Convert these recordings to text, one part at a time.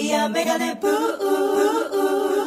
やメガネブー。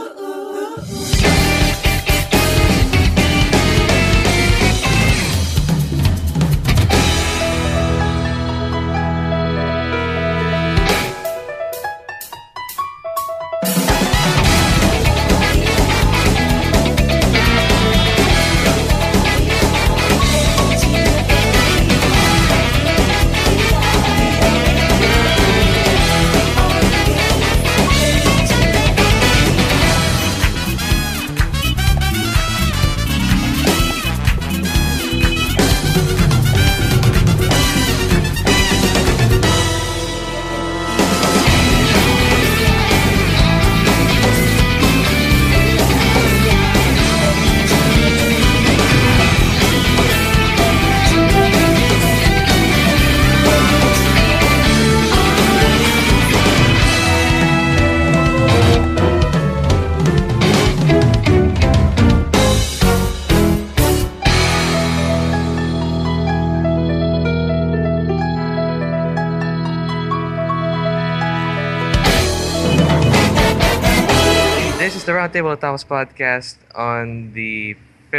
This is the Roundtable Thomas podcast on the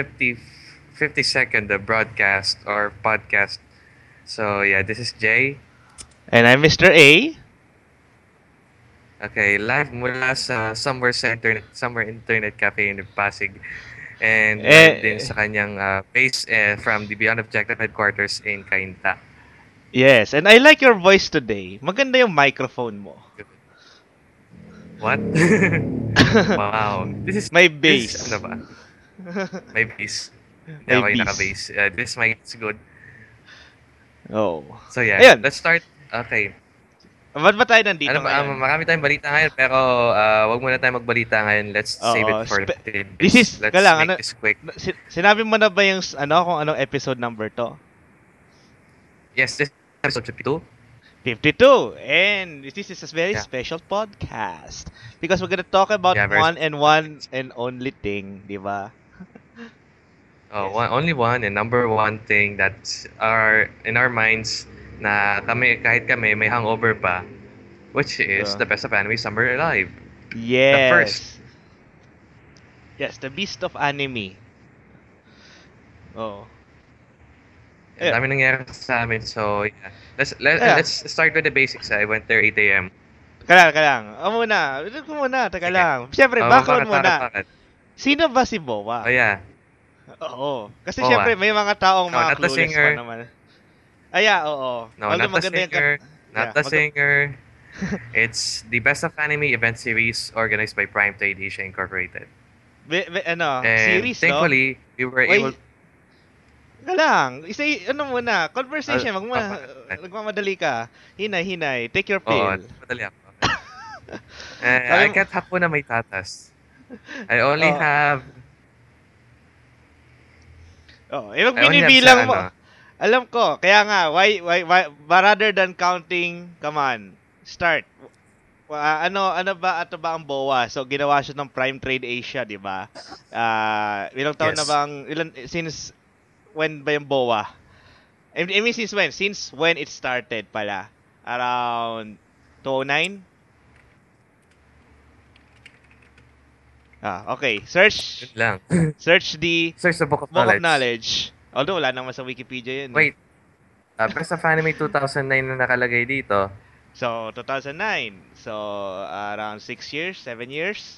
52nd broadcast or podcast. So yeah, this is Jay. And I'm Mr. A. Okay, live mula sa somewhere internet cafe in Pasig. And live din sa kanyang base from the Beyond Objective headquarters in Cainta. Yes, and I like your voice today. Maganda yung microphone mo. What? Wow. This is my bass. Ano ba? My bass. Hindi My ako yung bass. naka-bass. This mic is good. Oh. So yeah, Ayan. let's start. Okay. Ba't ba tayo nandito Ano ba, ngayon? marami tayong balita ngayon pero wag muna tayong magbalita ngayon. Let's save it for This is, let's kailangan, make this quick. Sinabi mo na ba yung, kung anong episode number to? Yes, this is episode 52. 52. And this is a very special podcast. Because we're gonna talk about one and only thing, di ba? Oh, only one and number one thing that's in our minds na kahit kami may hangover pa, which is the best of anime summer alive. Yes. The first. Yes, the beast of anime. Oh. Ang dami nangyari sa amin, so yeah. Let's start with the basics. I went there 8 a.m. Kailangan. Teka lang. Siyempre, background muna. Bakit? Sino ba si Boa? Oh yeah. Oo. Kasi Boa. siyempre, may mga taong No, mga not the clueless singer. pa naman. Oo. No, not the singer. Not the singer. It's the Best of Anime event series organized by Prime Trade Asia Incorporated. And Series, thankfully, we were able... muna, conversation, magmamadali ka. Hinay, take your pill. Madali ako. I can't have po na may tatas. I only have... binibilang mo. Alam ko, kaya nga, why, rather than counting, come on, start. Ano ba ang BOA? So, ginawa siya ng Prime Trade Asia, di ba? Ilang taon na bang, since when ba yung BOA? I mean, since when? Since when it started pala? Around 2009? Okay. Search the Book of Knowledge. Although, wala naman sa Wikipedia yun. Wait. Best of Anime 2009 na nakalagay dito. So, 2009. So, around 6 years, 7 years.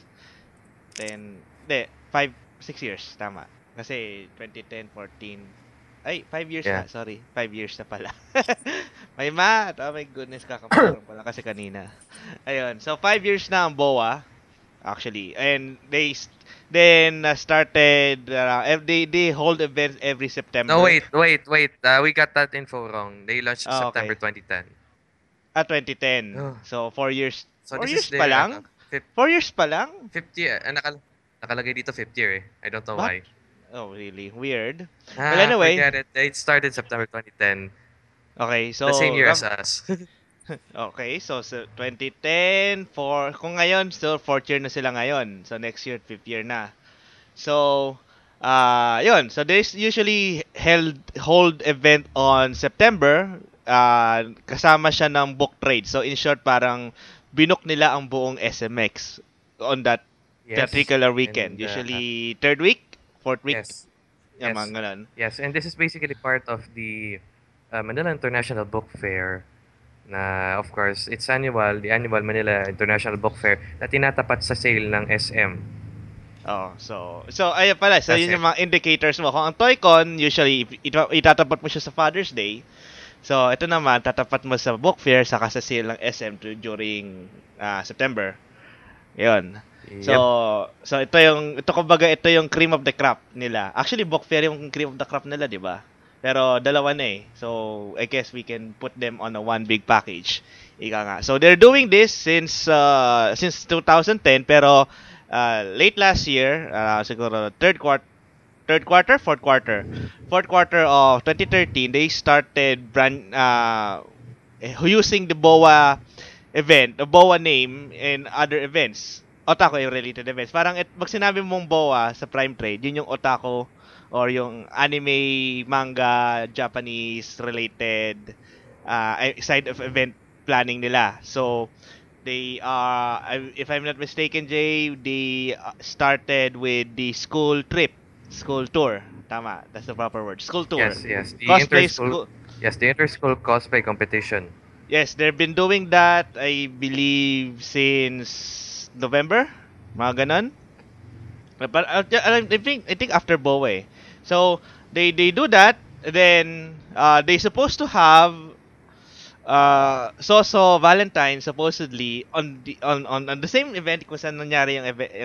6 years. Tama. Kasi 2010, 14. Ay, 5 years na. Sorry. 5 years na pala. May math. Oh my goodness, kakaparang pala kasi kanina. Ayun. So, 5 years na ang BOA. Actually. And they started, they hold events every September. No, wait. We got that info wrong. They launched September 2010. 2010. So, 4 years. So 4 years pa lang? 4 years pa lang? 50, nakalagay dito 50 year. I don't know why. Oh, really? Weird. Well, anyway. Forget it. It started September 2010. Okay, so... The same year as us. Okay, so 2010, kung ngayon, so 4th year na sila ngayon. So next year, 5th year na. So, yun. So they usually hold event on September. Kasama siya ng book trade. So in short, parang binook nila ang buong SMX on that Yes. particular weekend. And, Usually third week, fourth week, yes. yung Yes. mga ganun. Yes, and this is basically part of the Manila International Book Fair na of course, it's annual, the annual Manila International Book Fair na tinatapat sa sale ng SM. Oh, so ayun pala. So That's yun it. yung mga indicators mo. Kung ang Toycon, usually itatapat mo siya sa Father's Day. So ito naman tatapat mo sa book fair saka sa sale ng SM during September. 'Yun. So ito kumbaga ito yung cream of the crop nila. Actually book fair yung cream of the crop nila, 'di ba? Pero dalawa na eh. So I guess we can put them on a one big package. Ika nga. So they're doing this since 2010 pero late last year, siguro fourth quarter of 2013, they started using the BOA event, the BOA name in other events. Otaku yung related events. Parang pag sinabi mong BOA sa Prime Trade, yun yung otaku or yung anime, manga, Japanese related side of event planning nila. So they if I'm not mistaken, Jay, they started with the school tour. Tama, that's the proper word. School tour. Yes. The Cosplay inter-school, yes, the inter-school cosplay competition. Yes, they've been doing that, I believe, since November. Mga ganon. But I think after Bowie. So they do that. Then they supposed to have So Valentine supposedly on the same event kung saan nangyari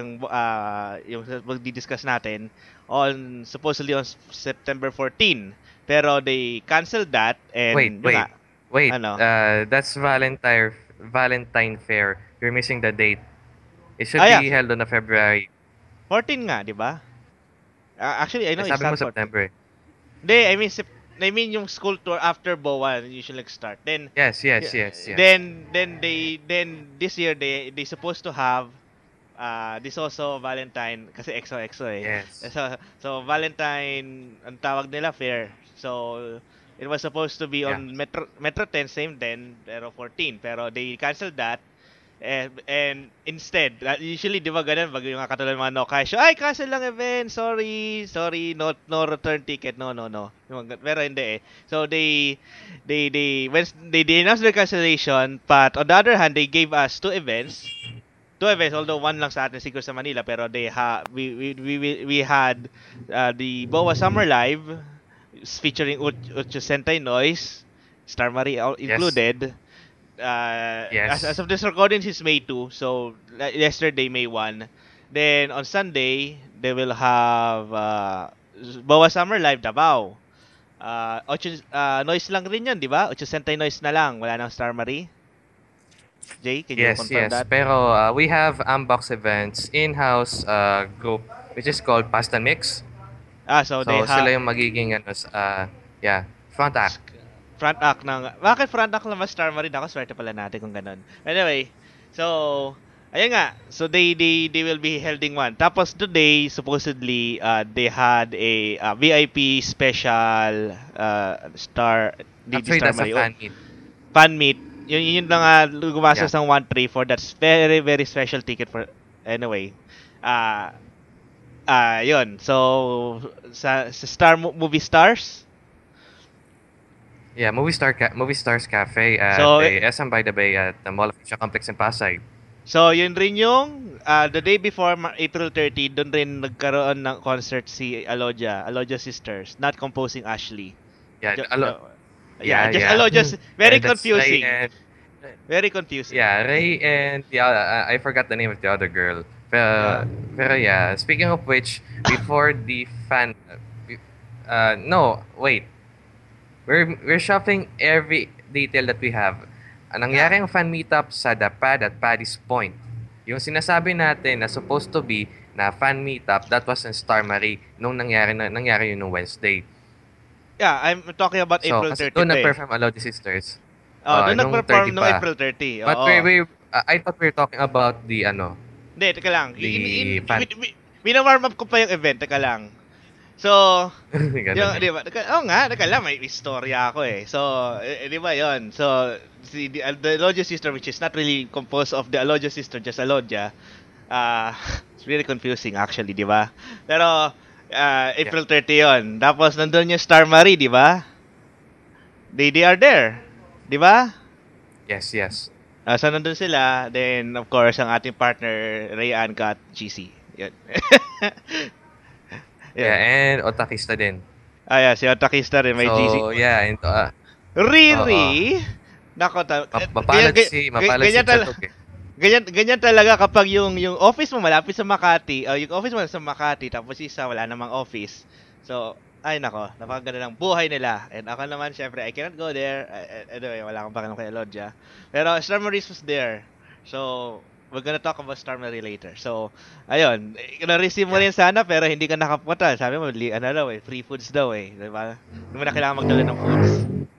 yung magdi-discuss natin supposedly on September 14. Pero they canceled that and Wait. Ano? That's Valentine Fair. You're missing the date. It should Ah, be held on a February. 14 nga, di ba? Actually, I know Sabi mo it's not 14. September. Hindi, I mean yung school tour after BOA usually start. Then Yes. Then this year they supposed to have this also Valentine kasi XOXO eh. Yes. So Valentine ang tawag nila fair. So it was supposed to be on Metro 10 same 10 pero 14 pero they canceled that. And instead, usually di ba ganun pag yung katulad ng mga no cash, ay cancel lang event, sorry, no return ticket, no. Pero hindi eh. So they announced their cancellation, but on the other hand, they gave us two events, although one lang sa atin siguro sa Manila, pero we had the BOA Summer Live featuring Ucho Sentai Noise, Star Marie included. Yes. As of this recording, it's May 2. So, yesterday, May 1. Then, on Sunday, they will have BOA Summer Live Davao. Noise lang rin yun, di ba? 8 Sentai Noise na lang. Wala nang Star Marie. Jay, can you confirm that? Pero we have Unbox events in-house group which is called Pasta Mix. So So sila yung magiging front act. Front act ng... Bakit front act naman Star Marine? Ako, swerte pala natin kung ganun. Anyway, so... Ayun nga. So, they will be holding one. Tapos, today, supposedly, they had a VIP special Star... Actually, Star that's a Mario. fan meet. Fan meet. Yun lang gumastos ng 1-3 for that very, very special ticket for... Anyway. Yun. So, sa Movie Stars... Yeah, Movie Stars Cafe at the SM by the Bay at the Mall of Asia Complex in Pasay. So, yun rin yung the day before April 30, doon rin nagkaroon ng concert si Alodia Sisters, not composing Ashley. Yeah, Alodia, very And that's confusing. Ray and, Very confusing. yeah, Ray and I forgot the name of the other girl. Pero yeah, speaking of which, before the fan... We're shuffling every detail that we have. Ang nangyari ang fan meetup sa The Pad at Paddy's Point. Yung sinasabi natin na supposed to be na fan meetup, that was in Star Marie nung nangyari yun nung Wednesday. Yeah, I'm talking about April 30. Doon nag-perform Alodia Sisters. Doon nung nag-perform 30 nung pa. April 30. But I thought we were talking about the Hindi, teka lang. The fan. Wina-warm up ko pa yung event, teka lang. So, Ganun yung, eh. di ba? Oo nga, nakala, may istorya ako eh. So, di ba yun? So, the Alodja Sister, which is not really composed of the Alodja Sister, just Alodja, it's really confusing actually, di ba? Pero, April 30 yun. Tapos, nandun yung Star Marie, di ba? They are there. Di ba? Yes. So, nandun sila. Then, of course, ang ating partner, Rayan got GC. Yun. Yeah, Yun. and Otakista din. Yeah, si Otakista rin, may GC. So, yeah, and oo. Riri? Nako, Mapalad si Chatog eh. ganyan talaga kapag yung office mo malapit sa Makati, yung office mo sa Makati, tapos isa wala namang office. So, ay nako, napakaganda ng buhay nila. And ako naman, syempre, I cannot go there. Anyway, wala akong pakialam kay Lodja. Pero Star Maurice was there. So, we're gonna talk about Star Marie later. So, ayun, na-receive mo rin sana pero hindi ka nakapunta. Sabi mo, free foods daw eh. Diba? Hindi mo na kailangan magdala ng foods.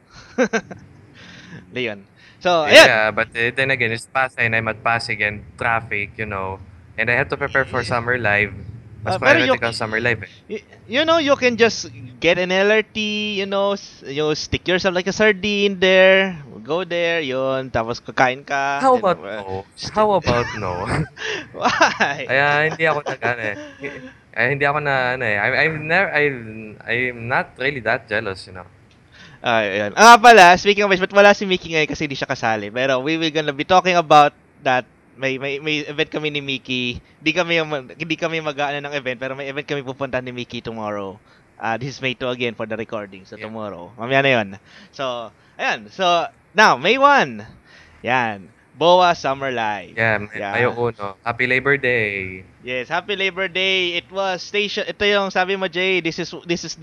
Leon. So, ayan. Yeah, but then again, it's Pasay and I'm at Pasig and traffic, you know. And I have to prepare for Summer Live. Mas Pero priority ka Summer Live eh. You know, you can just get an LRT, you know, you stick yourself like a sardine there, go there, yun, tapos kakain ka. How about no? How about no? Why? Ay, hindi ako hindi ako na ano eh. I'm not really that jealous, you know. Ayan. Pala, speaking of which, ba't wala si Mickey ngayon kasi hindi siya kasali. Pero we will gonna be talking about that. May event kami ni Mickey. Hindi kami mag-aano ng event, pero may event kami pupunta ni Mickey tomorrow. This is May 2 again for the recording. So, tomorrow. Mamaya na yun. So, ayan. So, now, May 1. Yan. BOA Summer Live. Yeah, ayoko no. Happy Labor Day. Yes, Happy Labor Day. It was station. Ito yung sabi mo, Jay. This is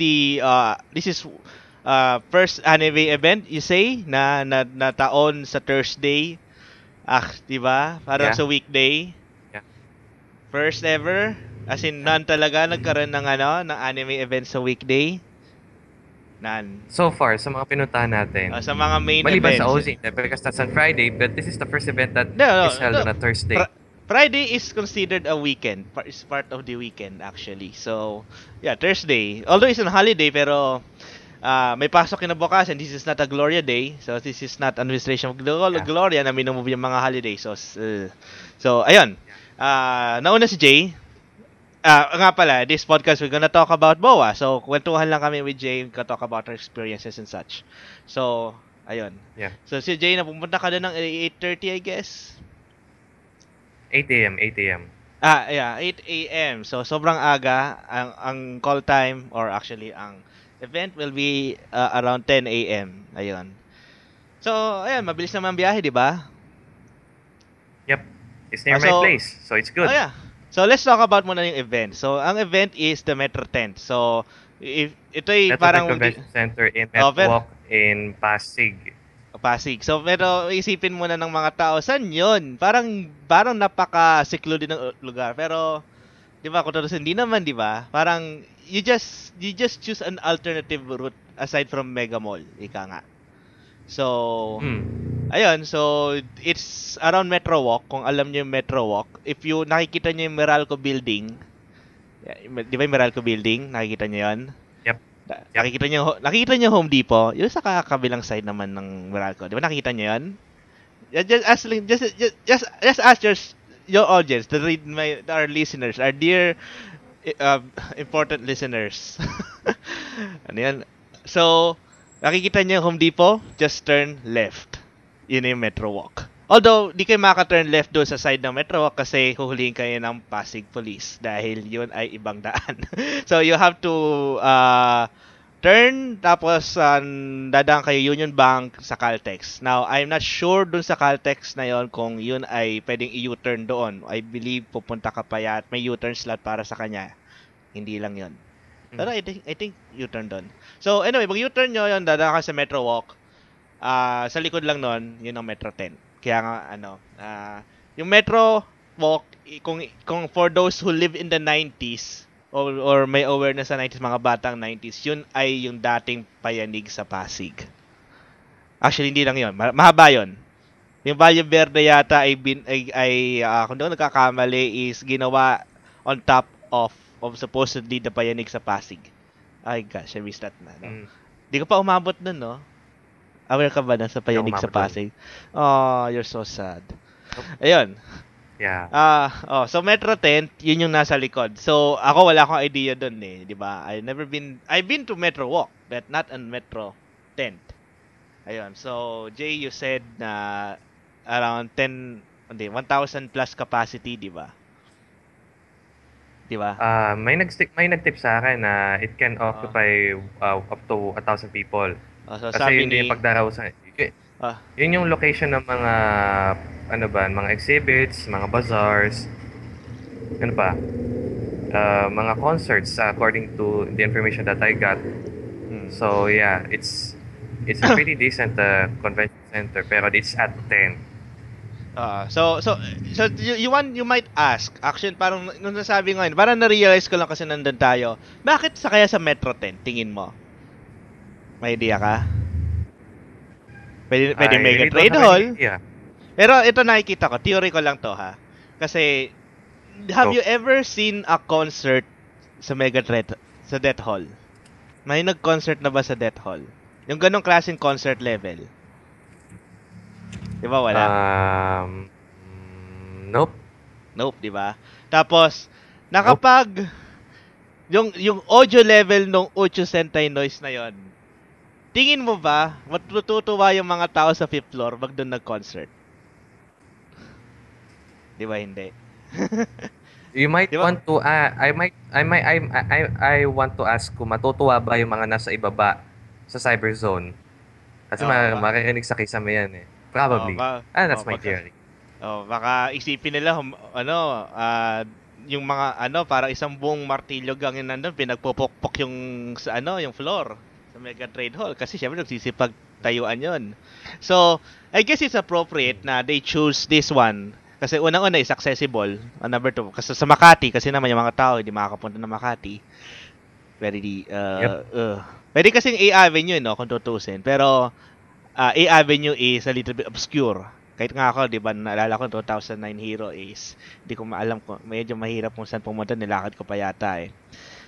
first anime event, you say, na taon sa Thursday. Di ba? Parang sa weekday. Yeah. First ever. As in, none talaga nagkaroon ng ng anime event sa weekday. None. So far, sa mga pinuntahan natin. Sa mga main maliban events. Sa OZ, because that's on Friday, but this is the first event that is held on a Thursday. Friday is considered a weekend. It's part of the weekend, actually. So, yeah, Thursday. Although it's a holiday, pero may pasok kinabukasan. This is not a Gloria Day. So, this is not administration of Gloria na minumove yung mga holiday. So ayun. Nauna si Jay. Nga pala, this podcast, we're gonna talk about BOA. So, kwentuhan lang kami with Jay to talk about our experiences and such. So, ayun. Yeah. So, si Jay, napupunta ka na ng 8:30, I guess? 8 a.m. Yeah, 8 a.m. So, sobrang aga. Ang call time, or actually, ang event will be around 10 a.m. Ayun. So, ayun, mabilis naman biyahe, di ba? Yep. It's near my place, so it's good. Oh, yeah. So, let's talk about muna yung event. So, ang event is the Metro Tent. So, ito ay parang Convention Center in Metwalk in Pasig. So, pero isipin muna ng mga tao, saan yun? Parang napaka-secluded ng lugar. Pero, di ba, kung tutusin, hindi naman, di ba? Parang, you just choose an alternative route aside from Mega Mall, ika nga. So, ayun, so it's around Metro Walk, kung alam niyo yung Metro Walk. If you nakikita niyo yung Meralco building, di ba yung Meralco building? Nakikita niyo 'yon? Yep. Nakikita niyo Home Depot, yung sa kabilang side naman ng Meralco. Di ba nakikita niyo 'yon? Just ask your audience, our listeners, our dear important listeners. Ano yan? So, nakikita niyo yung Home Depot, just turn left. Yun yung Metro Walk. Although, di kayo maka-turn left doon sa side ng Metro Walk kasi huhulihin kayo ng Pasig Police dahil yun ay ibang daan. So, you have to turn, tapos dadaan kayo Union Bank sa Caltex. Now, I'm not sure dun sa Caltex na yon kung yun ay pwedeng i-U-turn doon. I believe pupunta ka pa may U-turn slot para sa kanya. Hindi lang yon. Pero I think U-turn doon. So, anyway, pag U-turn nyo yun, dadaan ka sa Metro Walk. Sa likod lang nun, yun ang Metro 10. Kaya nga, yung Metro Walk, kung for those who live in the 90s, or may awareness sa 90s, mga batang 90s, yun ay yung dating Payanig sa Pasig. Actually, hindi lang yun. Mahaba yun. Yung Valle Verde yata kung doon nagkakamali, is ginawa on top of supposedly the Payanig sa Pasig. Ay gosh, I missed that na. No? Mm. Di ko pa umabot nun, no? Aware ka ba na sa payanig sa umabot dun. Pasig? Oh, you're so sad. Nope. Ayun. Yeah. So Metro Tent, yun yung nasa likod. So ako wala akong idea doon eh, 'di ba? I've been to Metro Walk, but not on Metro Tent. Ayun. So Jay, you said na around 1,000 plus capacity, 'di ba? 'Di ba? May nagtip sa akin na it can occupy up to 1,000 people. So Kasi sabi yun ni yung pagdaraw sa yun yung location ng mga mga exhibits, mga bazaars, ano pa? Mga concerts according to the information that I got. So yeah, it's a pretty decent convention center pero it's at 10. So you might ask, actually parang nung nasabi ngayon, parang na-realize ko lang kasi nandun tayo. Bakit sa kaya sa Metro 10 tingin mo? May idea ka? Pwede I Mega really don't Trade have Hall. any idea. Pero ito nakikita ko, theory ko lang to ha. Kasi have you ever seen a concert sa sa Death Hall? May nag-concert na ba sa Death Hall? Yung ganong klaseng concert level. Di ba wala? Nope. Nope, di ba? Tapos, nakapag yung audio level ng Uchu Sentai Noise na yon, tingin mo ba matutuwa yung mga tao sa 5th floor pag doon nag-concert? Di ba hindi? You might Diba? want to I want to ask kung matutuwa ba yung mga nasa ibaba sa cyber zone. Kasi marinig sa kisame yan eh. Probably. That's my theory. Baka isipin nila yung mga parang isang buong martilyo gang yun nandun, pinagpupukpok yung yung floor sa Mega Trade Hall kasi syempre nagsisipag tayuan yun. So, I guess it's appropriate na they choose this one kasi unang-una is accessible. Number 2, kasi sa Makati kasi naman yung mga tao hindi makakapunta ng Makati. Pwede kasing A Avenue, no, kung tutusin. Pero A Avenue is a little bit obscure. Kahit nga ako, di ba, naalala ko 2009 Hero is, di ko maalam kung medyo mahirap kung saan pumunta, nilakad ko pa yata eh.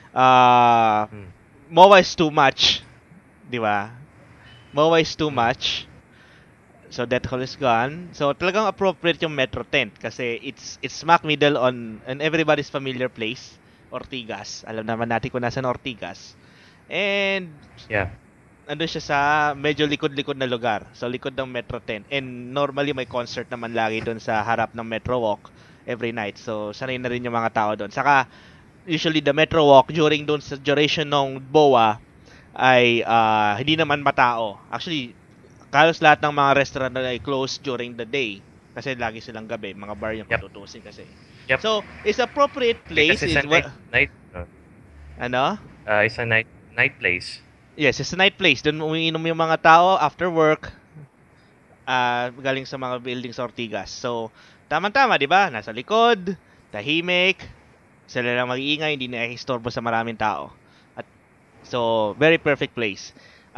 MOA is too much, di ba? MOA is too much. So that hall is gone. So talagang appropriate yung Metro Tent kasi it's smack middle on everybody's familiar place, Ortigas. Alam naman natin kung nasaan Ortigas. And yeah, andun siya sa medyo likod-likod na lugar. So likod ng Metro 10. And normally may concert naman lagi doon sa harap ng Metro Walk every night. So sanay na rin yung mga tao doon. Saka usually the Metro Walk during doon sa duration ng BOA ay hindi naman matao. Actually, kalos lahat ng mga restaurant na ay closed during the day kasi lagi silang gabi, mga bar yung tutusin kasi. Yep. So, it's appropriate place because it's a night it's a night place. Yes, it's a night place. Doon umiinom yung mga tao after work galing sa mga buildings sa Ortigas. So, tama-tama, di ba? Nasa likod, tahimik, sila lang mag-iingay, hindi na istorbo sa maraming tao. At so, very perfect place.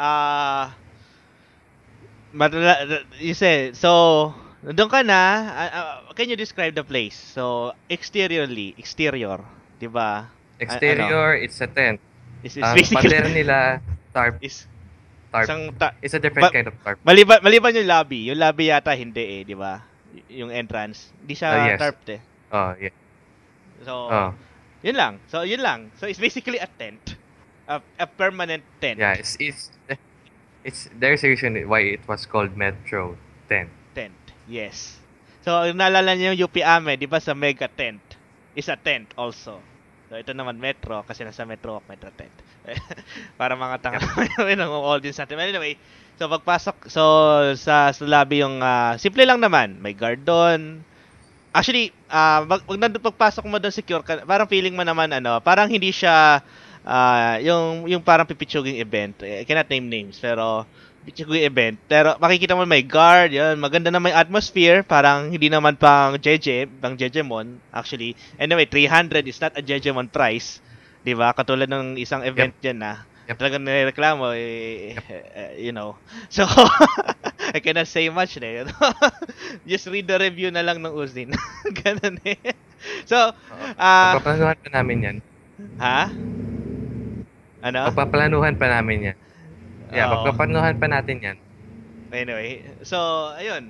You say, so, doon ka na, can you describe the place? So, exterior, di ba? Exterior, it's a tent. It's basically pader nila, tarp. Tarp. It's a different kind of tarp. Maliban yung lobby. Yung lobby yata hindi di ba? Yung entrance. Hindi siya tarp eh. Oh, yeah. So, yun lang. So, it's basically a tent. A permanent tent. Yeah, there's a reason why it was called Metro Tent. Tent, yes. So, naalala niyo yung UP Ame, di ba sa Mega Tent? Is a tent also. So, ito naman Metro, kasi nasa Metro Tent. Para mga tanga ng audience natin. Anyway, so pagpasok, sa lobby yung, simple lang naman. May guard doon. Actually, pag pagpasok mo doon secure, parang feeling mo naman, parang hindi siya, yung parang pipitsuging event. I cannot name names, pero pipitsuging event. Pero makikita mo may guard, yun. Maganda na may atmosphere, parang hindi naman pang Jejemon, actually. Anyway, 300 is not a Jejemon price. Di ba? Katulad ng isang event dyan na talagang nireklamo, you know. So, I cannot say much na. Just read the review na lang ng Uzdin. Ganun eh. So, Papasuhan na namin yan. Ha? Ano? Pagpaplanuhan pa namin yan. Yeah, Oo. pagpaplanuhan pa natin yan. Anyway, so ayun.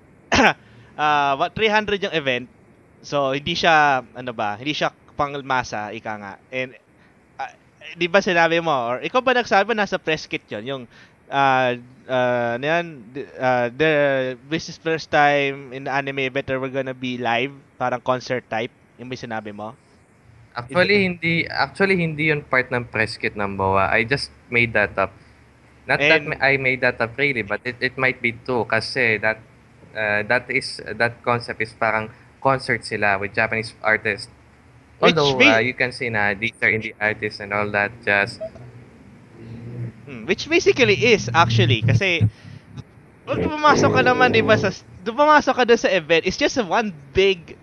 300 yung event. So hindi siya hindi siya pangmasa ika nga. And ah, di ba sinabi mo or ikaw ba nagsabi nasa press kit 'yon yung ano yan, this is first time in the anime event that we're gonna be live, parang concert type, yung may sinabi mo? Actually hindi yun part ng press kit ng BOA. I just made that up. Not that And I made that up really, but it might be true kasi that concept is parang concert sila with Japanese artists. Although you can see na these are indie artists and all that, just which basically is actually kasi pag pumasok ka naman, di ba, pumasok ka doon sa event, it's just one big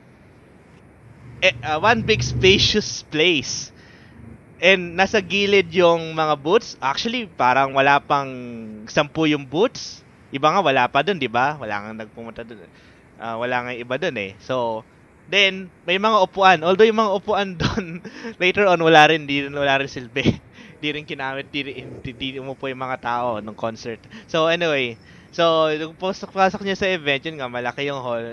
spacious place. And nasa gilid yung mga booths. Actually, parang wala pang 10 yung booths. Iba nga wala pa doon, di ba? Wala nga nagpumunta doon. Wala nga iba doon eh. So, then may mga upuan. Although yung mga upuan doon later on wala rin silbi. Di rin kinamit, di umupo yung mga tao ng concert. So anyway, so nung pasok niya sa event, yun nga malaki yung hall.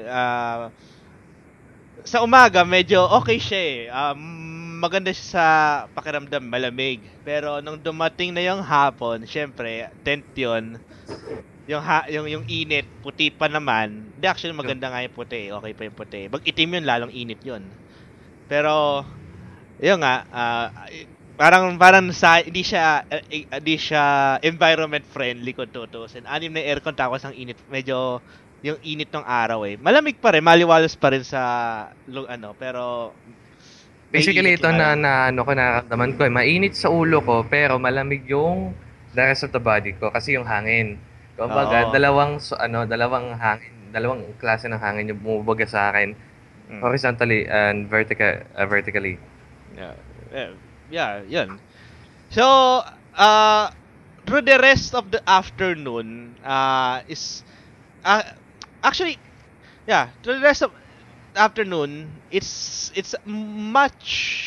Sa umaga medyo okay siya eh. Maganda siya sa pakiramdam, malamig. Pero nung dumating na yung hapon, syempre, tent yun. Yung init, puti pa naman. Hindi, actually maganda nga yung puti. Okay pa yung puti. Pag itim yun, lalong init yun. Pero, yun nga, parang hindi siya environment friendly kung tutusin. Anim na aircon tapos ang init, medyo yung init ng araw eh. Malamig pa rin, maliwalas pa rin sa pero basically ito na nararamdaman ko, mainit sa ulo ko pero malamig yung the rest of the body ko kasi yung hangin. Kumbaga, dalawang hangin, dalawang klase ng hangin yung bumubaga sa akin. Horizontally and vertically. Yeah, yun. So, through the rest of the afternoon, through the rest of afternoon, it's much,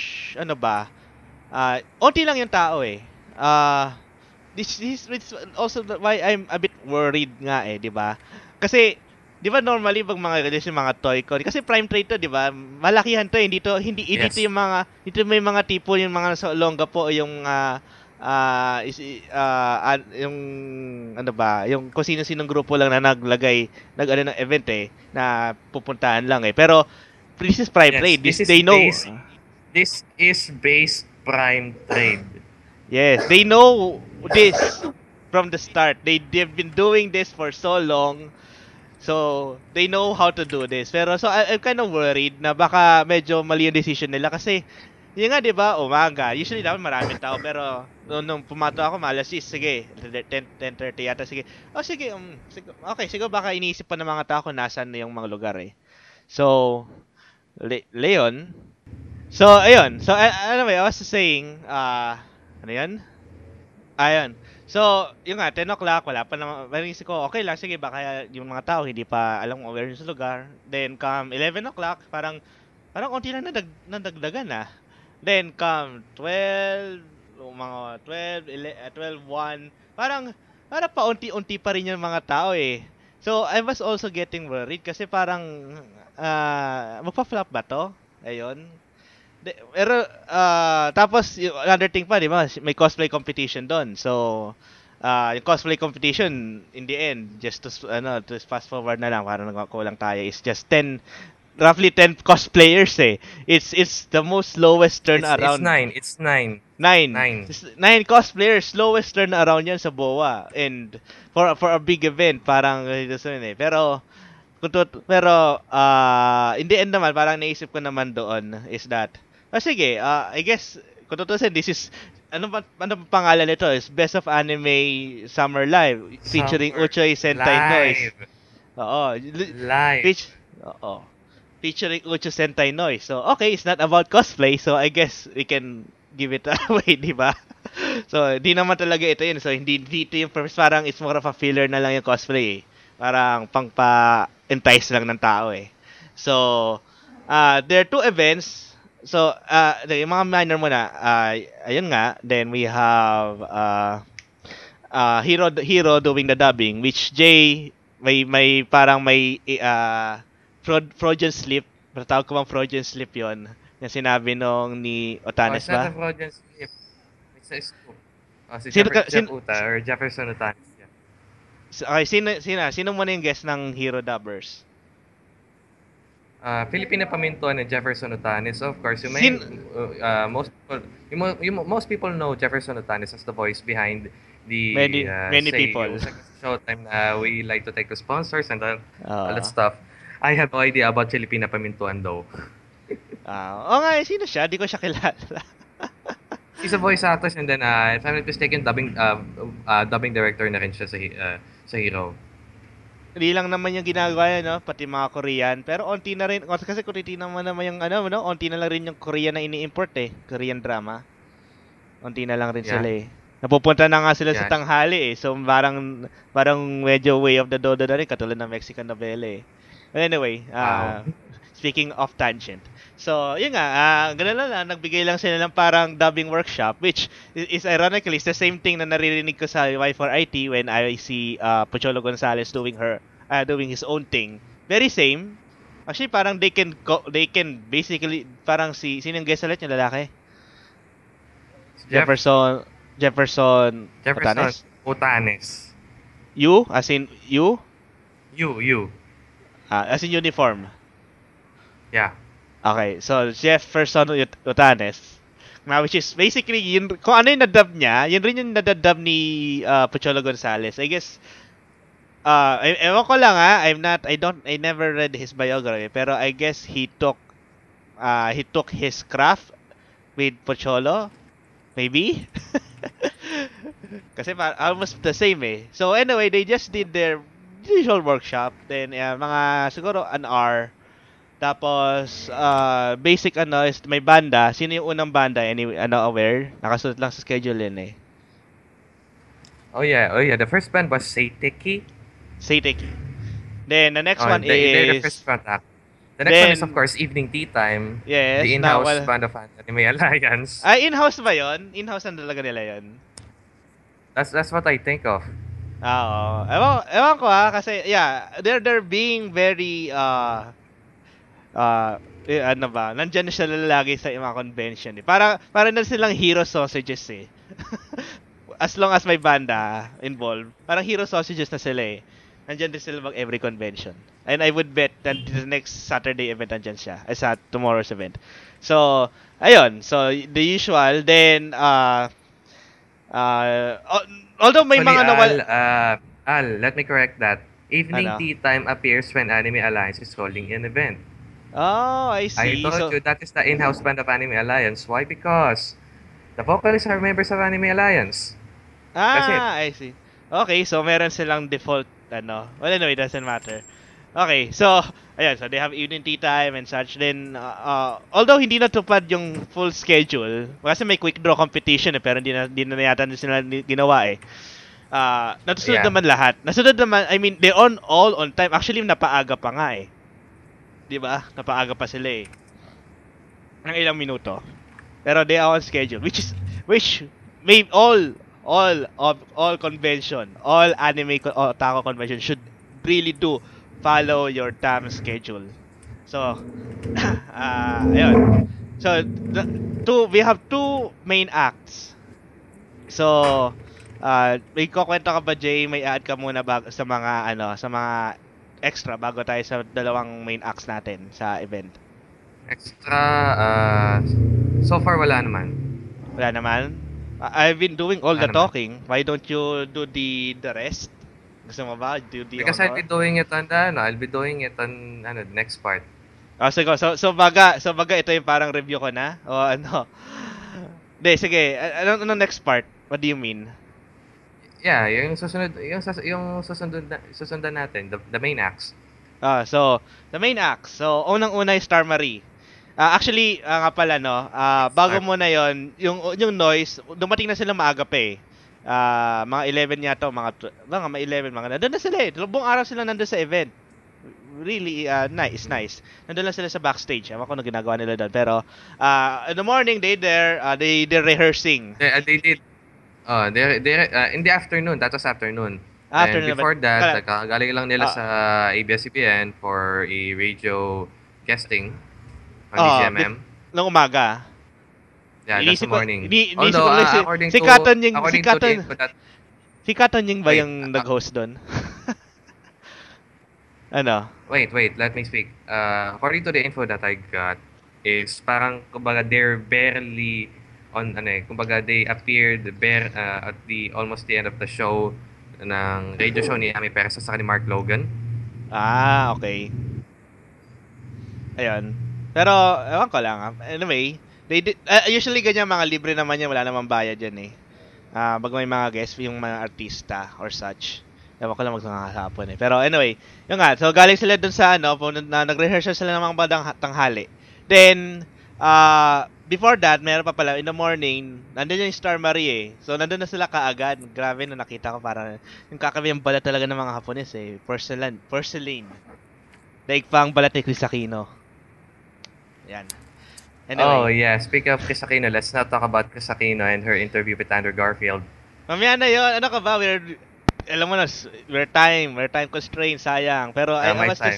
onti lang yung tao eh. This is also why I'm a bit worried nga eh, di ba? Kasi, di ba normally pag mga release yung mga toy con, kasi prime trade to, di ba? Malakihan to, hindi Yes. dito may mga tipo yung mga sa Olonga po, yung yung kung sino-sinong grupo lang na naglagay ng event eh, na pupuntahan lang eh. Pero this is prime trade. This is base prime trade. Yes, they know this from the start. They've been doing this for so long. So, they know how to do this. Pero so I'm kind of worried na baka medyo mali yung decision nila kasi yun nga, 'di ba? Umaga. Usually dapat maraming tao pero nung pumato ako, malas 6, sige, 10:30 yata, sige. Oh, sige, okay, siguro baka iniisip pa ng mga tao kung nasaan na yung mga lugar eh. So, Leon. So, ayun. So, anyway, I was saying, ano yan? Ayun. So, yung nga, 10 o'clock, wala pa naman. Manisip ko, okay lang, sige, baka yung mga tao hindi pa alam kung aware sa lugar. Then, come 11 o'clock, parang konti lang nadagdagan na. Then, come 12, mga 12, 1, parang paunti-unti pa rin yung mga tao eh. So, I was also getting worried kasi parang, magpa-flop ba to? Ayun. Pero tapos another thing pa, di ba? May cosplay competition doon. So yung cosplay competition in the end, just to fast forward na lang para nagkulang tayo, is just roughly 10 cosplayers eh. It's the most lowest turnaround. It's 9. 9 cosplayers, lowest turnaround yan sa BOA, and for a big event parang eh. Pero in the end naman, parang naisip ko naman doon is that, sige, I guess, kung tutusin, this is, ano pangalan nito? Is Best of Anime Summer Live, featuring Uchoy Sentai Noise. Oo. Live. Oo. Featuring Ucho Sentai Noise. So, okay, it's not about cosplay, so I guess we can give it away, di ba? So, di naman talaga ito yun. So, hindi ito yung purpose, parang it's more of a filler na lang yung cosplay eh. Parang pangpa-entice lang ng tao eh. So, there are two events. yung mga minor muna, ayun nga, then we have Hero doing the dubbing, which Jay may parang may Freudian slip, tawag ko bang Freudian slip 'yon, yung sinabi nung ni Otanes It's not a ba? Freudian slip. It's a scoop. Si Sino Jeff Uta or Jefferson Utanes. Yeah. Okay, sino muna yung guest ng Hero dubbers? Filipina Pamintuan and Jefferson Utanes. Of course, most people know Jefferson Utanes as the voice behind the Many people. yung sa Showtime na we like to take the sponsors and all that Ah. stuff. I have no idea about Filipina Pamintuan though. Nga, sino siya? Di ko siya kilala. He's a voice actor and then if I'm not mistaken dubbing director na rin siya sa Hero. Hindi lang naman yung ginagawa niya, no? Pati mga Korean. Pero onti na rin, kasi kung titignan mo naman yung no? Onti na lang rin yung Korean na ini-import Korean drama. Onti na lang rin Yeah. sila Napupunta na nga sila sa Yeah. tanghali So parang medyo way of the dodo na rin, katulad ng Mexican novela But anyway, Wow. speaking of tangent. So, yun nga, ganun lang, nagbigay lang sila ng parang dubbing workshop, which is ironically, it's the same thing na naririnig ko sa Y4IT when I see Pocholo Gonzalez doing his own thing. Very same. Actually, parang they can basically, parang sino yung guest ulit yung lalaki? Jefferson Otanes? Utanes. You? As in you? You. As in uniform. Yeah. Okay, so Jefferson Otanes. Which is basically kung ano yung nadub niya, yun rin yung nadub ni Pocholo Gonzalez. I guess ewan ko lang I never read his biography, pero I guess he took his craft with Pocholo, maybe. Kasi almost the same So anyway, they just did their usual workshop, then mga siguro an hour. Tapos, basic is may banda. Sino yung unang banda? Aware? Nakasunod lang sa schedule yun Oh yeah. The first band was Seiteki. Seiteki. Then, the next one they're the is... first front act. The next one is, of course, Evening Tea Time. Yes. The in-house band of Anime Alliance. In-house ba yun? In-house na talaga nila yun? That's what I think of. Oo. Ewan ko kasi, yeah, they're being very, nandyan na sila lagi sa mga convention Para na silang hero sausages As long as may banda involved, parang hero sausages na sila Nandyan din sila mag every convention. And I would bet that the next Saturday event nandyan siya. Sa tomorrow's event. So, ayun. So, the usual. Then, although may mga nawal... Al, let me correct that. Evening Ano? Tea Time appears when Anime Alliance is holding an event. Oh, I I see. told you that is the in-house band of Anime Alliance. Why? Because the vocalists are members of Anime Alliance. That's it. I see. Okay, so meron silang default Well, anyway, doesn't matter. Okay, so ayan, so they have evening tea time and such. Then although hindi natupad yung full schedule, kasi may quick draw competition pero hindi na yata sila ginawa Nasusunod Yeah. naman lahat. Nasunod naman, I mean, they all on time. Actually, napaaga pa nga 'Di ba? Napaaga pa sila ng ilang minuto. Pero they are on schedule, which may all convention, all anime otaku convention should really do follow your time schedule. So, ayun. So, we have two main acts. So, may kukwento ka ba, Jay? May add ka muna sa mga extra bago tayo sa dalawang main acts natin sa event. Extra, so far wala naman. Wala naman? I've been doing all the Wala naman. talking. Why don't you do the rest? Gusto mo ba? Do the Because I'll be doing it on the next part. Sige. So baga ito yung parang review ko na? O ano? Hindi, sige. Ano next part? What do you mean? Yeah, yung susundan natin, the main acts. So, the main act. So, unang-una yung Star Marie. Actually, nga pala, bago muna yon yung noise, dumating na sila maaga pa mga 11 yata, mga 11, nandun na sila buong araw sila nandun sa event. Really nice. Nandun lang sila sa backstage. Ewan ko na ginagawa nila doon. Pero in the morning they're rehearsing. They did. In the afternoon. That was afternoon. And Afternoon, before that, but galing lang nila Ah. sa ABS-CBN for a radio guesting on Ah, DCMM. nung umaga. Yeah, that's the Inisip ko- morning. inisip Although, ko lang according si to Katon yung according si to the Katon, info that si Katon yung ba Wait, yung nag-host doon? Ano? wait, let me speak. According to the info that I got is parang kumbaga they're barely on kumbaga they appeared at the almost the end of the show ng radio show ni Ami Perez sa ni Mark Logan. Ah, okay. Ayun. Pero, ewan ko lang. Anyway, usually ganyan mga libre naman yan. Wala namang bayad yan eh. Pag may mga guest, yung mga artista or such. Ewan ko lang magsangahapon eh. Pero anyway, yun nga. So, galing sila dun sa nag-rehearsal sila ng mga bandang tanghali. Then, before that, meron pa pala, in the morning, nandun yung Star Marie eh. So, nandun na sila kaagad. Grabe na nakita ko parang yung kakabiyang balat talaga ng mga Hapones eh. Porcelain. Daig pang balat ni Chris Aquino. Yan. Oh Anyway. yeah, speak of Chris Aquino, let's not talk about Chris Aquino and her interview with Andrew Garfield. Mamaya na yun. Ano ka ba? Alam mo na, we're time constrained, sayang. Pero I My was time.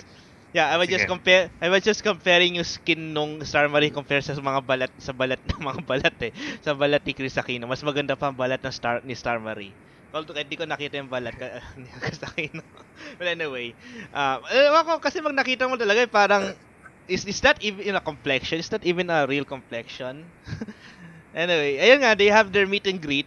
I was just comparing yung skin nung Star Marie compared sa mga balat, sa ng mga balat eh. Sa balat ni Chris Aquino. Mas maganda pa ang balat ni Star Marie. Although hindi ko nakita yung balat ni Chris Aquino. But anyway, ewan ko kasi mag nakita mo talaga parang is that even a complexion? Is that even a real complexion? Anyway, ayun nga, they have their meet and greet.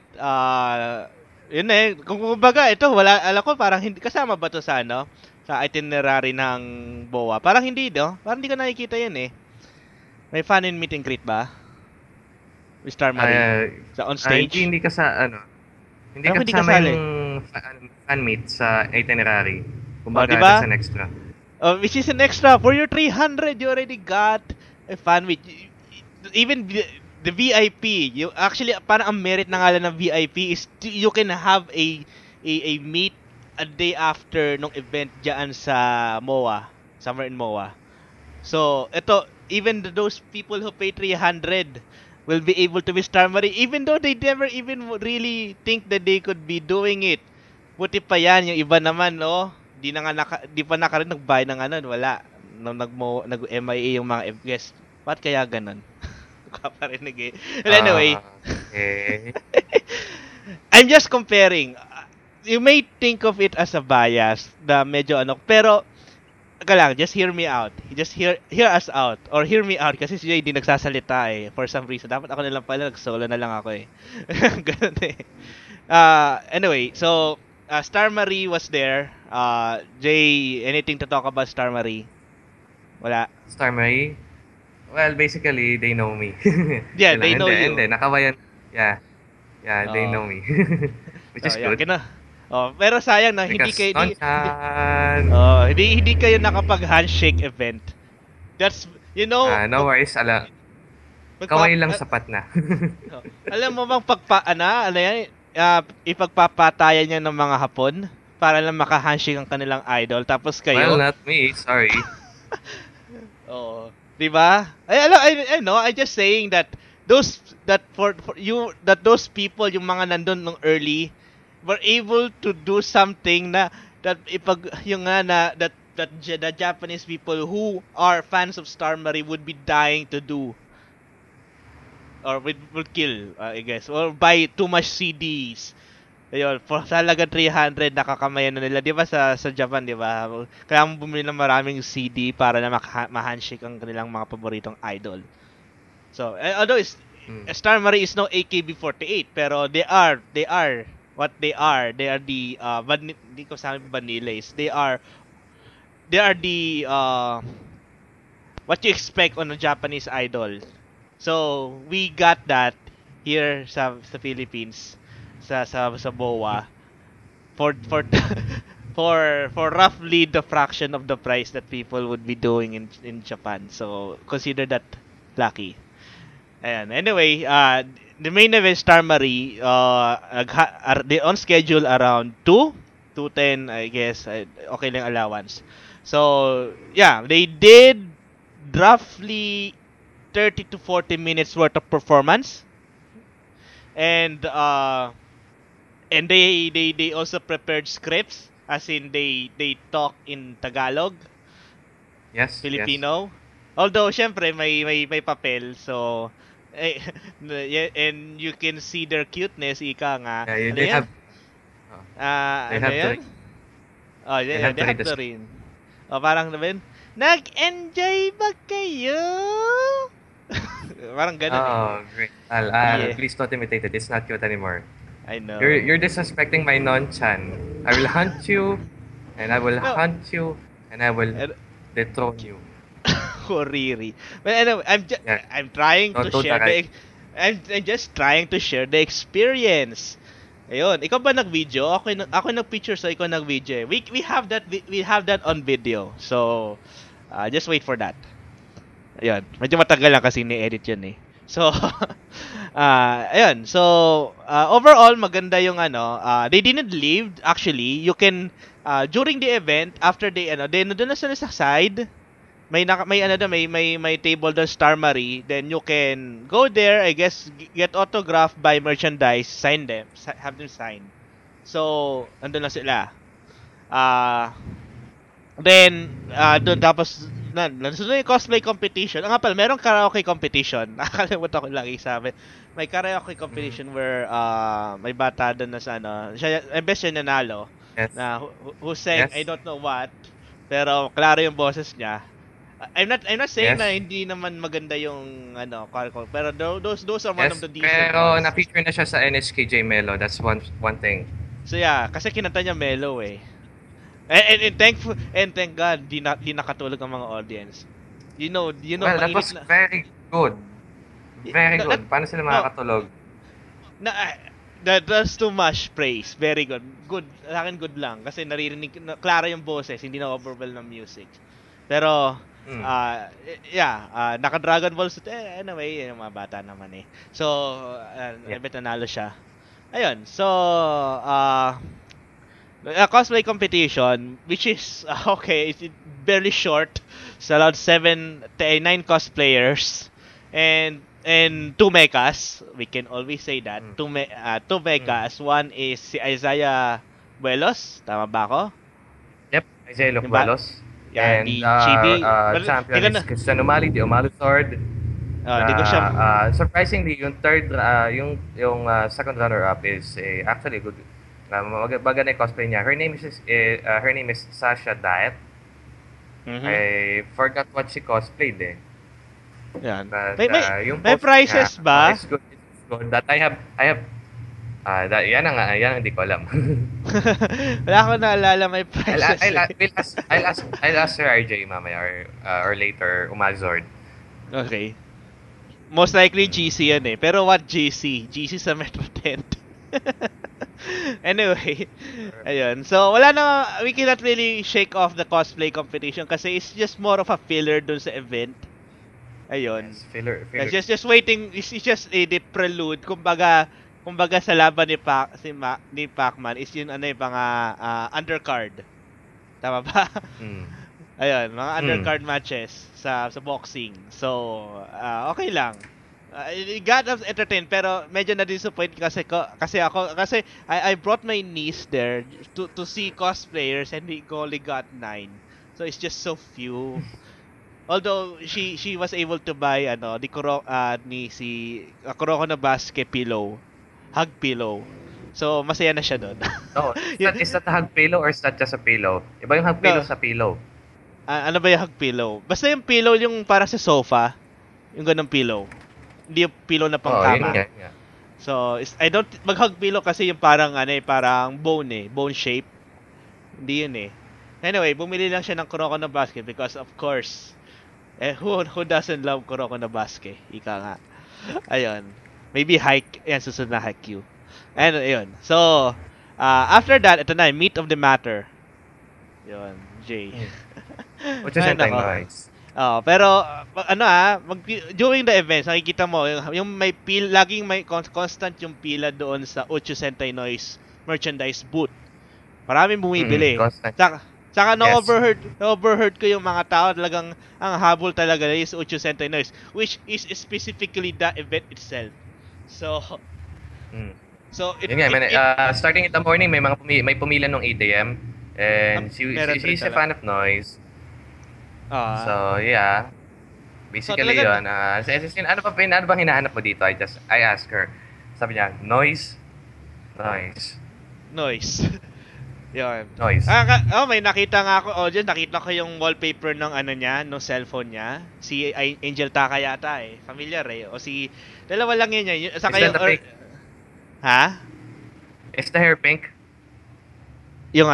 Yun eh, kung kumbaga, ito, wala, alam ko, parang hindi, kasama ba to sa sa itinerary ng BOA? Parang hindi, no? Parang hindi ko nakikita yun eh. May fan in meet and greet ba? With Star Marie? Sa on stage? Hindi ka sa, hindi Ano, ka hindi kasama kasali? yung fan meet sa itinerary. Kumbaga, diba? that's an extra. Which is an extra. For your 300, you already got a fan meet. Even the VIP, you actually, parang ang merit na nga lang ng VIP is you can have a meet a day after nung event dyan sa MOA, somewhere in MOA. So, ito, even those people who pay 300 will be able to be Star Marie, even though they never even really think that they could be doing it. Buti pa yan, yung iba naman, no? Di pa rin nagbayad ng wala. Nung nag-MIA yung mga guests. Ba't kaya ganun? Kaparinig eh. Well, anyway. Okay. I'm just comparing. You may think of it as a bias na medyo pero just hear me out. Just hear us out or hear me out kasi si Jay di nagsasalita eh for some reason. Dapat ako na lang pala nag-solo na lang ako eh. Ganun eh. Anyway, so Star Marie was there. Jay, anything to talk about Star Marie? Wala. Star Marie? Well, basically, they know me. Yeah, they know you. Hindi, nakabayan. Yeah, they know me. Which is good. Pero sayang na hindi Because kayo hindi kayo nakapag-handshake event. That's, no worries, kaway lang sapat na. Alam mo bang ipagpapatayan niya ng mga Hapon para lang maka-handshake ang kanilang idol tapos kayo. Well, not me, sorry. Oh, 'di ba? I know, I just saying that those people yung mga nandun nung early were able to do something that the Japanese people who are fans of Star Marie would be dying to do. Or would kill, I guess. Or buy too much CDs. Ayun, for talaga 300 nakakamayan na nila, 'di ba sa Japan, 'di ba? Kaya mo bumili ng maraming CD para na ma-handshake ang kanilang mga paboritong idol. So, although Star Marie is no AKB48, pero they are what they are. They are the hindi ko sabi Vanilas. They are the what you expect on a Japanese idol. So, we got that here sa Philippines sa BOA for roughly the fraction of the price that people would be doing in Japan. So, consider that lucky. Ayan. Anyway, the main event Star Marie they on schedule around 2:10, I guess. Okay lang allowance. So, yeah, they did roughly 30 to 40 minutes worth of performance. And they also prepared scripts, as in they talk in Tagalog, Yes, yes. Filipino. Although syempre may papel, so eh, yeah, and you can see their cuteness, ika nga. Yeah, you Ano they yan? have oh, they Ano have to yan? Oh, they yeah, have they to read have the to script. rin. O parang naman, nag-enjoy ba kayo? Parang ganun eh. Oh, great. Al, Yeah, please don't imitate it. It's not cute anymore. I know. You're disrespecting my non-chan. I will hunt you, and I will No, hunt you, and I will er, dethrone you. Horiri. But anyway, Yeah, I'm trying to don't share taray. I'm just trying to share the experience. Ayun, ikaw ba nag-video? Ako nag-picture, so ikaw nag-video. We have that we have that on video. So just wait for that. Ayun, medyo matagal lang kasi ni-edit 'yun eh. So ayun. So overall maganda yung they didn't leave actually. You can during the event after they nandun na sila sa side. May table doon, Star Marie. Then you can go there, I guess, get autograph, buy merchandise, sign them, have them sign. So andun na sila. Ah doon tapos nandun na yung cosplay competition. Nga pala, merong karaoke competition. Nakakalimutan ko lagi sabi. May karaoke Mm, competition where may bata doon na sa siya, best siya nanalo yes, na who sang I yes, don't know what, pero klaro yung boses niya. I'm not saying na yes, hindi naman maganda yung karaoke, pero those are one of yes. the decent Pero ones. na-feature na siya sa NHKJ Melo. That's one thing. So yeah, kasi kinanta niya mellow eh. And thank God di nakatulog ang mga audience. Well, that Mainit was na. very good. Very That, good. Paano sila no, makakatulog? na that's too much praise. Very good. Good. Sa akin good lang kasi naririnig klaro yung boses, hindi na overwhelm ng music. Pero Mm, yeah, naka Dragon Ball suit anyway, yung mga bata naman eh. So, I yeah. bet nanalo siya. Ayun. So, a cosplay competition, which is okay, it's barely short. It's allowed 9 cosplayers and 2 mechas. We can always say that. Mm, Two mm. mechas. One is si Isaiah Buelos, tama ba ako? Yep, Isaiah Yung ba? Lucbuelos. Yan, And di Chibi. our Well, di champion ko is na, Cristiano Umali, the Umali Sword. di ko siya, Surprisingly, yung second runner-up is actually good. Maganda yung cosplay niya. Her name is Sasha Diet. mhm. I forgot what she cosplayed eh. Yan. But yung May post niya, prizes ba? it's good. It's good. That I have yan ang hindi ko alam. Wala akong naalala may I'll, prizes I'll, eh. I'll ask Sir RJ mamaya or later Umazord. Okay. Most likely GC yan eh. Pero what GC? GC sa Metro Tent. Anyway, ayun. So, we cannot really shake off the cosplay competition kasi it's just more of a filler dun sa event. Ayun. Yes, filler, It's filler. just waiting, it's just the prelude. Kumbaga sa laban ni Pacman is yun yung mga undercard. Tama ba? Mm. Ayun, mga Mm. undercard matches sa boxing. So, okay lang. It got us entertained pero medyo na-disappoint kasi I brought my niece there to see cosplayers and we only got 9. So it's just so few. Although she was able to buy Kuroko na basket pillow, hug pillow. So masaya na siya doon. No, is that a hug pillow or is that just a pillow? Iba yung hug pillow No, sa pillow. ano ba yung hug pillow? Basta yung pillow yung para sa sofa, yung ganung pillow. Hindi yung pillow na Oh, yun pangkama. nga. Yeah. So, I don't mag-hug pillow kasi yung parang parang bone shape. Hindi yun eh. Anyway, bumili lang siya ng Kuroko no Basket because of course, who doesn't love Kuroko no Basket? Ika nga. Ayun. Maybe susunod na Haikyuu. And ayun. So, after that, ito na, meat of the matter. Yun, Jay. Which is Ay, Sentai nako. Noise. Pero during the events, nakikita mo yung may laging may constant yung pila doon sa Uchu Sentai Noise merchandise booth. Maraming bumibili. Constant. Saka Yes. na-overheard ko yung mga tao, talagang ang habol talaga is Uchu Sentai Noise, which is specifically the event itself. So, Mm. it, Yun nga, it, man, it, starting in the morning, may pumila nung 8 a.m. And meron rin she's a talaga. fan of noise. Ah. So, yeah. So, Basically, talaga, yun. Ano bang hinahanap mo dito? I asked her. Sabi niya, noise. Noise. Yun. Noise. May nakita nga ako, dyan, nakita ko yung wallpaper ng ano niya, ng cellphone niya. Si Angel Taka yata eh. Familiar eh. O si, dalawa lang yun eh. Saka Is that yung, the pink? ha? Is the hair pink? Yung,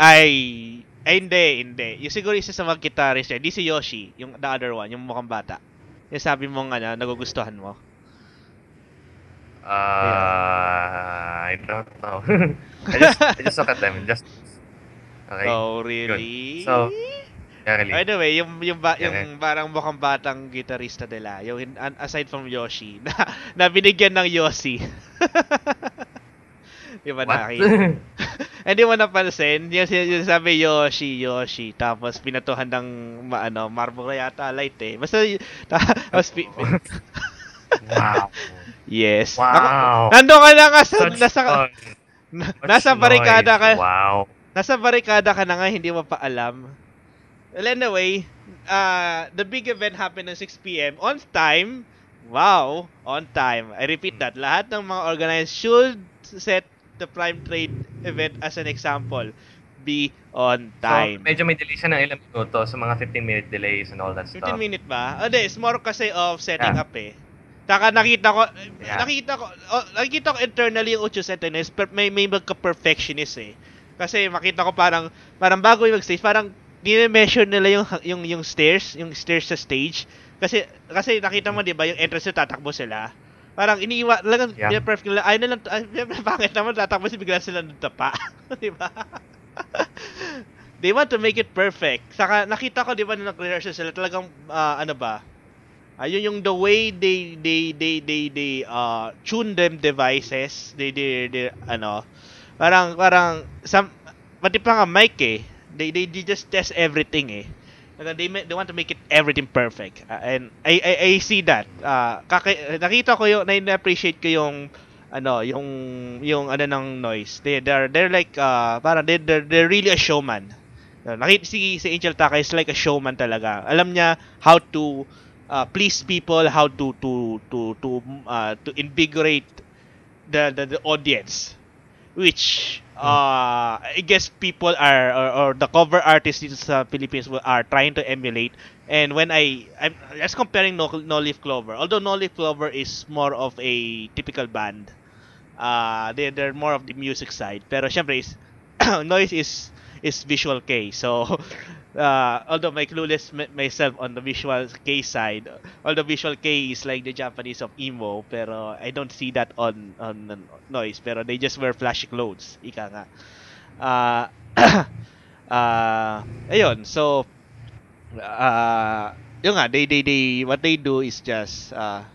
hindi. Yung siguro isa sa mga guitarist niya. Di si Yoshi, yung the other one, yung mukhang bata. Yung sabi mong nagugustuhan mo. I don't know. I just look at them. Okay. Oh, really? Good. So, yeah, really. Anyway, yung parang mukhang batang gitarista nila, yung aside from Yoshi, na binigyan ng Yossi. Di ba What? Hindi mo napansin, yung sabi Yoshi, tapos pinatuhan ng marble yata, light eh. Basta, tapos, Wow. yes. Wow. Nandun ka na nga Such fun. nasa Much barikada noise. ka. Wow. Nasa barikada ka na nga, hindi mo pa alam. Well, anyway, the big event happened at 6 p.m. on time. Wow, on time. I repeat that. Lahat ng mga organized should set the Prime Trade event as an example. Be on time. So, medyo may delay siya ng ilang minuto. So, mga 15-minute delays and all that 15 stuff. minute ba? Hindi, it's more kasi of setting Yeah. up eh. Saka nakita ko Yeah. internally yung Uchu Sentai Noise, may magka-perfectionist eh. Kasi makita ko parang bago yung mag-stage, parang dine-measure nila yung stairs sa stage. Kasi nakita mo 'di ba yung entrance na tatakbo sila. Parang talagang Yeah. perfect nila. Ay na lang pangit naman tatakbo si bigla sila ng tapa, 'di ba? They want to make it perfect. Saka nakita ko 'di ba nung nag-rehearsal sila talagang ayun yung the way they tune them devices. They parang pati pa nga mic eh. They just test everything eh. They want to make it everything perfect. And I see that. Nakita ko yung na-appreciate ko yung ng noise. They're like parang they're really a showman. Nakita si Angel Taka is like a showman talaga. Alam niya how to please people, how to invigorate the audience, which I guess people are or the cover artists dito sa Philippines are trying to emulate. And when I'm just comparing No Leaf Clover, although No Leaf Clover is more of a typical band, they're more of the music side. Pero syempre Noise is visual K. So although my clueless myself on the visual K side, although visual K is like the Japanese of emo, pero I don't see that on Noise. Pero they just wear flashy clothes, ika nga. Ayun, so yun nga, they what they do is just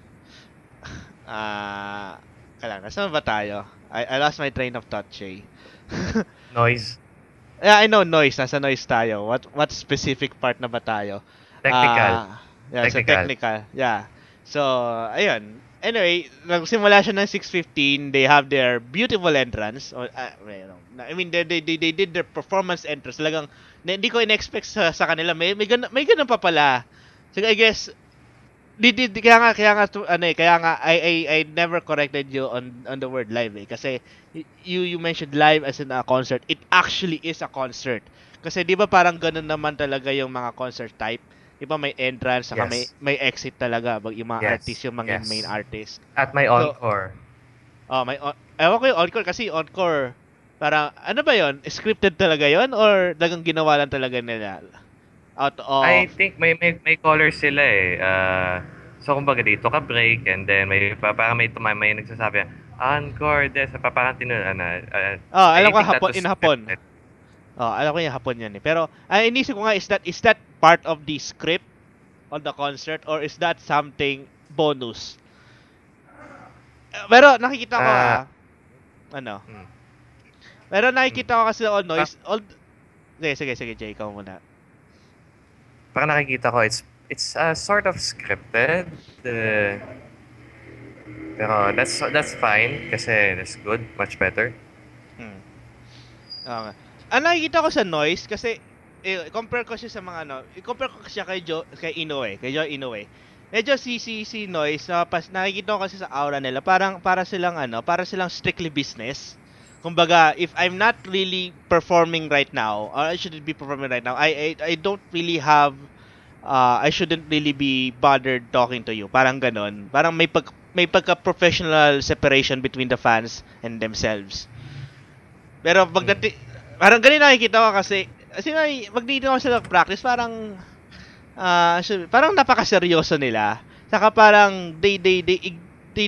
kailangan, nasaan ba tayo? I lost my train of thought, Shay. Noise. Yeah, I know noise. Nasa noise tayo. What specific part na ba tayo? Technical. Yeah, so technical. Yeah. So, ayun. Anyway, nagsimula siya ng 6:15. They have their beautiful entrance. I mean, they did their performance entrance. Talagang, hindi ko in-expect sa kanila. May ganun pa pala. So, I guess, kaya nga I never corrected you on the word live eh, kasi you mentioned live as in a concert. It actually is a concert kasi 'di ba parang ganun naman talaga yung mga concert type, 'di ba? May entrance saka Yes. may exit talaga yung mga Yes. artist, yung mga Yes. main artist. At may encore. Ewan ko yung encore kasi encore parang ano ba yon, scripted talaga yon or dagang ginawa lang talaga nila out of I think may colors sila eh. So kumbaga dito ka break and then parang may nagsasabi encore this parang alam ko in Hapon. Alam ko yung Hapon yan eh. Pero inisip ko nga is that part of the script on the concert or is that something bonus? Pero nakikita ko Pero nakikita ko kasi on noise Sige, Jay, ikaw muna. Parang nakikita ko, it's sort of scripted. Pero that's fine kasi that's good, much better. Okay. Nakikita ko sa noise kasi compare ko siya sa mga i-compare ko siya kay Inoue, kay Joe Inoue. Medyo si noise nakikita ko kasi sa aura nila para silang strictly business. Kumbaga, if I'm not really performing right now, or I shouldn't be performing right now, I don't really have I shouldn't really be bothered talking to you. Parang ganon. Parang may pagka-professional separation between the fans and themselves. Pero parang ganun nakikita ko kasi pag dito ako sila practice, parang napakaseryoso nila. Saka parang they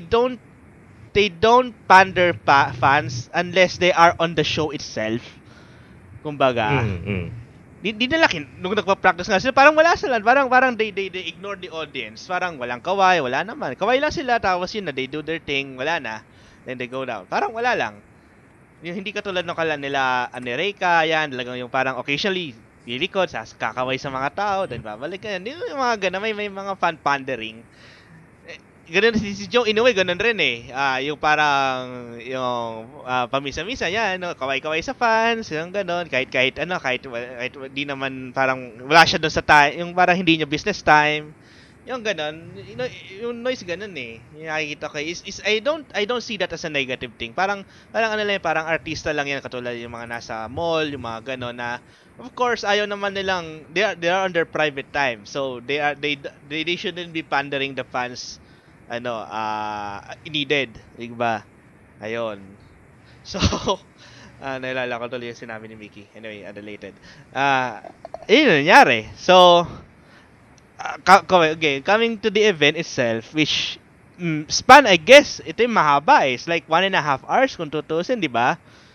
don't pander fans unless they are on the show itself. Kumbaga, di nila nung nagpa-practice nga sila, parang wala sila, parang they ignore the audience. Parang walang kaway, wala naman. Kaway lang sila, tapos yun na, they do their thing, wala na. Then they go down. Parang wala lang. Yung hindi katulad ng kala nila Anereka, yan, talagang yung parang occasionally lilikod, kakaway sa mga tao, then babalik ka. Yung mga ganun, may mga fan pandering. Ganun si Joe Inoue, ganun rin eh. Yung parang yung pamisa-misa yan, no? Kaway-kaway sa fans, yung ganun, kahit di naman parang wala siya doon sa time, yung parang hindi niya business time. Yung ganun, yung noise ganun eh. Yung nakikita ko is I don't see that as a negative thing. Parang parang artista lang yan, katulad yung mga nasa mall, yung mga ganun na of course ayaw naman nilang they are on their private time. So they shouldn't be pandering the fans needed, diba? Ayun. So naalala ko tuloy yung sinabi ni Mickey. Anyway, unrelated. Yun nangyari. So okay, coming to the event itself, which span, I guess, ito yung mahaba eh. It's like 1.5 hours kung tutusin, di ba?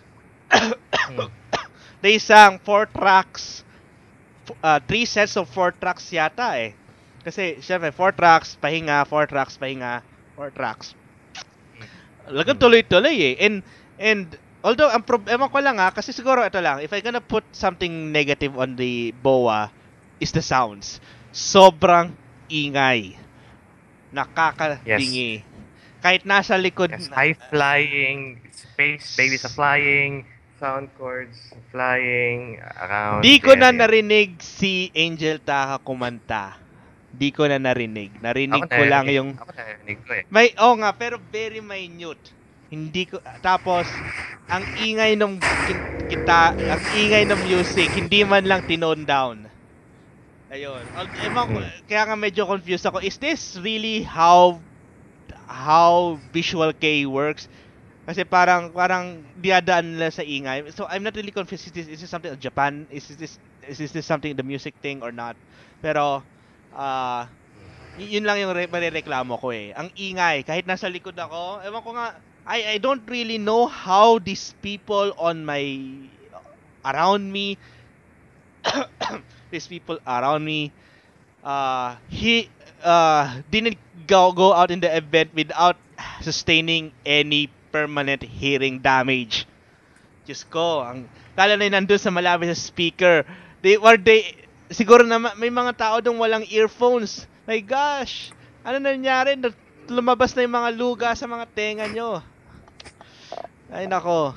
They sang 4 tracks, 3 sets of 4 tracks yata eh. Kasi, syempre, 4 tracks, pahinga, 4 tracks, pahinga, 4 tracks. Lagang tuloy-tuloy eh. And although, ewan ko lang kasi siguro ito lang, if I gonna put something negative on the BOA, is the sounds. Sobrang ingay. Nakakadingi. Yes. Kahit nasa likod. Yes, high flying, space, babies are flying, sound chords flying around. Di ko na narinig si Angel Taha kumanta. Di ko na narinig. Narinig ko lang yung... Ako narinig ko eh. Pero very minute. Hindi ko... Tapos, ang ingay ng ang ingay ng music, hindi man lang tinone down. Ayun. Kaya nga medyo confused ako. Is this really how Visual K works? Kasi parang diadaan nila sa ingay. So I'm not really confused. Is this something of Japan? Is this something the music thing or not? Pero yun lang yung marereklamo ko eh. Ang ingay. Kahit nasa likod ako, ewan ko nga, I don't really know how these people around me didn't go out in the event without sustaining any permanent hearing damage. Diyos ko, lalo na nandun sa malapit sa speaker. Siguro na may mga tao dong walang earphones. My gosh! Ano nangyari? Lumabas na yung mga luga sa mga tenga nyo. Ay nako.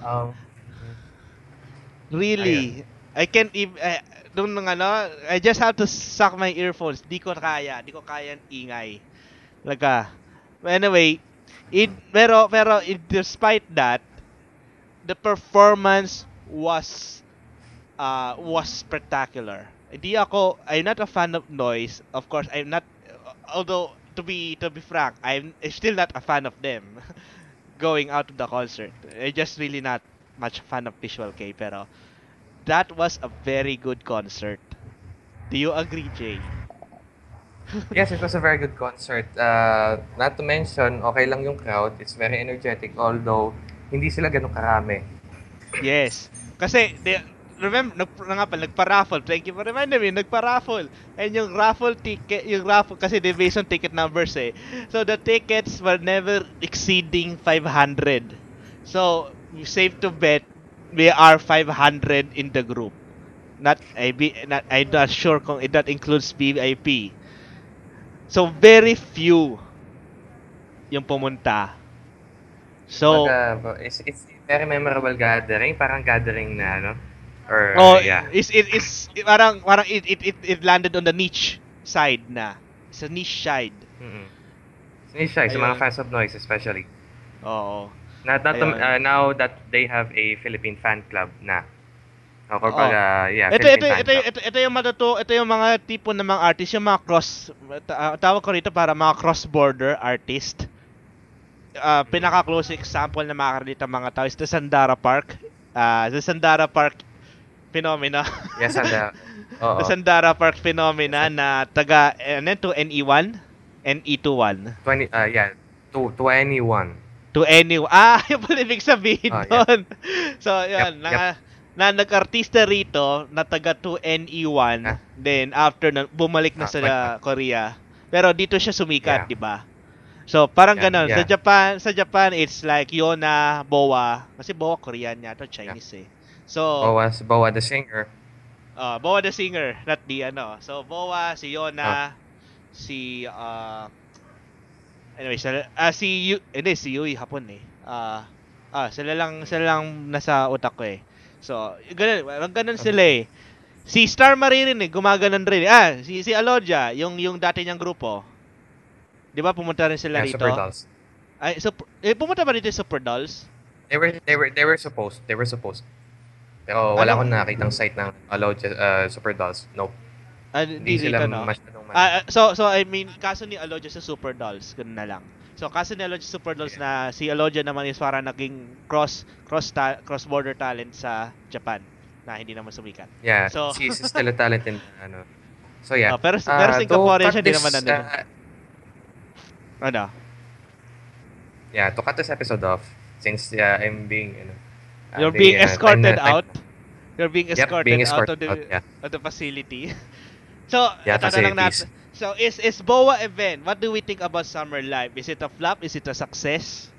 Really? Ayun. I can't even... I just have to suck my earphones. Di ko kaya ingay. Anyway, pero despite that, the performance was spectacular. I'm not a fan of noise. Of course, I'm not, although to be frank, I'm still not a fan of them going out to the concert. I'm just really not much fan of Visual K, pero that was a very good concert. Do you agree, Jay? Yes, it was a very good concert. Not to mention, okay lang yung crowd. It's very energetic, although hindi sila ganun karami. Yes. Kasi, nagpa-raffle. Thank you for reminding me, nagpa-raffle. And yung raffle, kasi they based on ticket numbers eh. So, the tickets were never exceeding 500. So, safe to bet, we are 500 in the group. I'm not sure kung that includes VIP. So very few yung pumunta. So It's very memorable gathering, parang gathering na ano or yeah. parang it landed on the niche side na. Sa niche side. Mm. Siya sa mga Ayun. fans of noise especially. Oo. Not now that they have a Philippine fan club na. O Oo. kumbaga, yeah, Ito Philippine fan club. ito yung mga tipo ng mga artist, yung mga tawag ko rito para mga cross-border artist. Pinaka-close example na makakita ng mga tao is the Sandara Park. The Sandara Park phenomena. Yes, and The Sandara Park phenomena na taga to NE1, NE21. 21. To anyone. Yung pala ibig sabihin Yeah. doon. So, yun. Yep. Na nag-artista rito na taga 2NE1. Then, after na, bumalik na sa Korea. Pero dito siya sumikat, Yeah. di ba? So, parang Yeah, ganun. yeah. Sa Japan, it's like Yona, Boa. Kasi Boa, Korean yata, Chinese eh. So, Boa the singer. Boa the singer, not the ano. So, Boa, si Yona, si, anyway, si Yui hapon eh. Sila lang nasa utak ko eh. So, ganun sila eh. Si Star Marie rin eh, gumaganon rin. Si Alodia, yung dati niyang grupo. 'Di ba pumunta rin sila rito? Super Dolls. Pumunta ba dito yung Super Dolls? They were supposed. Pero wala akong nakitang site ng Super Dolls. Nope. Hindi sila no? masyadong So I mean, kaso ni Alodia sa Super Dolls, ganun na lang. So kaso ni Alodia sa Super Dolls na si Alodia naman is parang naging cross-border talent sa Japan na hindi naman sumikat. Yeah, So- she's still a talent in ano. So yeah. Pero Singaporean siya, hindi naman this, nandun. Ano? Yeah, to cut this episode off, since I'm being, You're being escorted out. You're being Yep, escorted, being out escorted of the out, yeah. of the facility. So, Yeah, tatanong facilities. natin. So, is BOA event, what do we think about Summer Live? Is it a flop? Is it a success?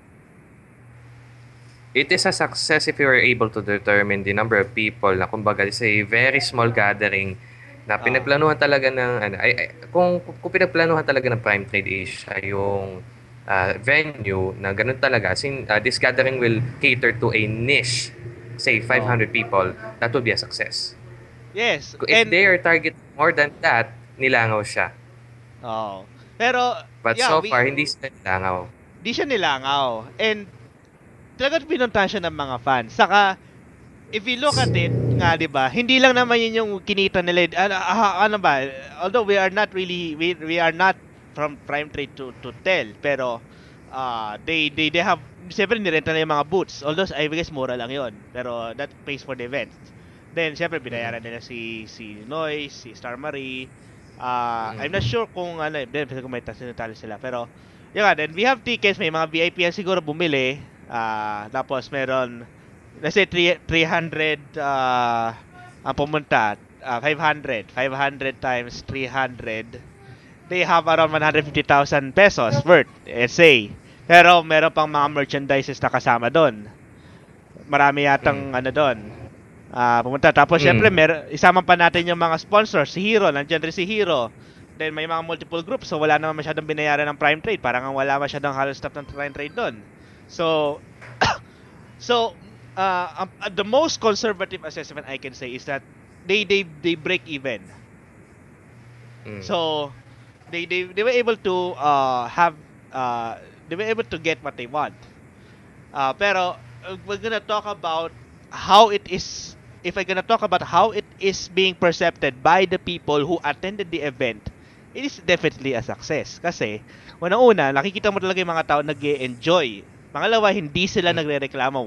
It is a success if you are able to determine the number of people na kumbaga it's a very small gathering na pinagplanuhan talaga ng kung pinagplanuhan talaga ng Prime Trade Asia yung venue na ganun talaga this gathering will cater to a niche, say 500 people, that would be a success. Yes. If they are target more than that, nilangaw siya. Pero But so far hindi sila nilangaw. di siya nilangaw. And talagang pinuntahan siya ng mga fans. Saka, if you look at it, nga, di ba, hindi lang naman yun yung kinita nila. Ano ba, although we are not from Prime Trade to tell, pero, they have, siyempre nirenta na yung mga booths. Although, I guess, mura lang yun. Pero, that pays for the event. Then, siyempre, binayaran nila si Noise, si Star Marie. I'm not sure kung, kung may tinatalo sila. Pero, yun nga, then we have tickets, may mga VIP yan siguro bumili. Tapos meron, let's say 300 ang pumunta, 500 times 300, they have around 150,000 pesos worth, let's say. Pero meron pang mga merchandises na kasama doon. Marami yatang doon. Pumunta. Tapos syempre isama pa natin yung mga sponsors. Si Hero, nandiyan rin si Hero. Then may mga multiple groups, so wala naman masyadong binayaran ng Prime Trade. Parang wala masyadong halos staff ng Prime Trade doon. So, the most conservative assessment I can say is that they break even. So, they were able to they were able to get what they want. Pero we're gonna talk about how it is. If I'm gonna talk about how it is being perceived by the people who attended the event, it is definitely a success. Kasi, una, nakikita mo talaga yung mga tao nag-e-enjoy. Pangalawa, hindi sila nagrereklamo.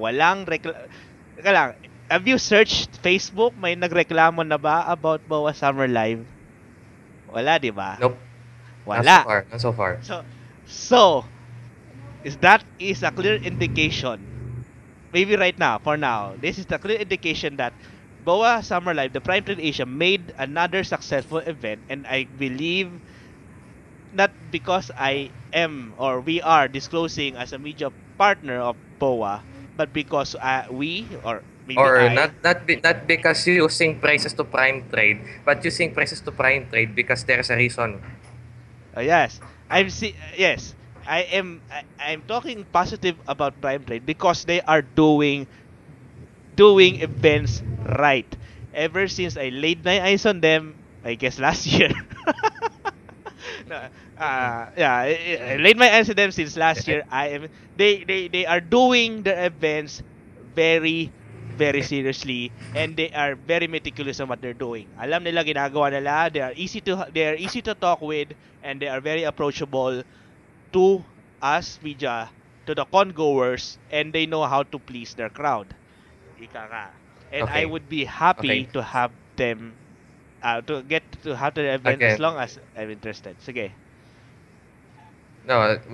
Have you searched Facebook? May nagreklamo na ba about BOA Summer Live? Wala, di ba? Nope. Wala. Not so far. So, that is a clear indication. Maybe right now, for now, this is the clear indication that BOA Summer Live, the Prime Trade Asia, made another successful event, and I believe not because I am or we are disclosing as a media partner of BOA, but because we or Maybe Or I. not because using prices to prime trade, but using prices to prime trade because there's a reason. Yes, yes, I'm talking positive about Prime Trade because they are doing events right. Ever since I laid my eyes on them, I guess last year. No, yeah, I laid my eyes on them since last year. They are doing their events very very seriously, and they are very meticulous on what they're doing. Alam nila ginagawa nila. They are easy to talk with, and they are very approachable to us media, to the con-goers, and they know how to please their crowd. Ika nga. And I Okay. would be happy Okay. to have them to get to have the event as Again. long as I'm interested. Sige. No,